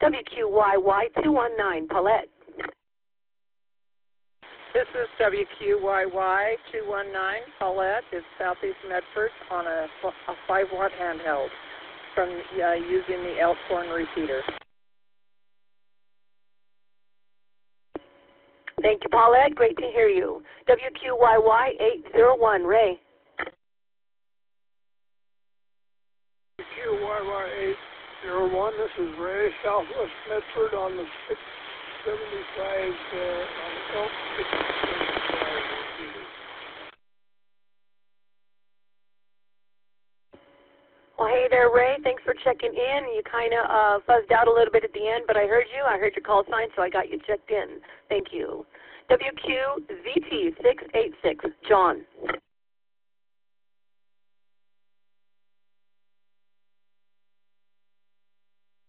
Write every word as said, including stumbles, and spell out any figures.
W Q Y Y two one nine, Paulette. This is W Q Y Y two one nine, Paulette. It's Southeast Medford on a, a five watt handheld from uh, using the Elkhorn repeater. Thank you, Paulette. Great to hear you. W Q Y Y eight zero one, Ray. W Q Y Y eight zero one, this is Ray, Southwest Medford on the six seventy-five, uh, on the Elk six seventy-five repeater. Well, hey there, Ray. Thanks for checking in. You kind of uh, fuzzed out a little bit at the end, but I heard you. I heard your call sign, so I got you checked in. Thank you. W Q Z T six eight six, John.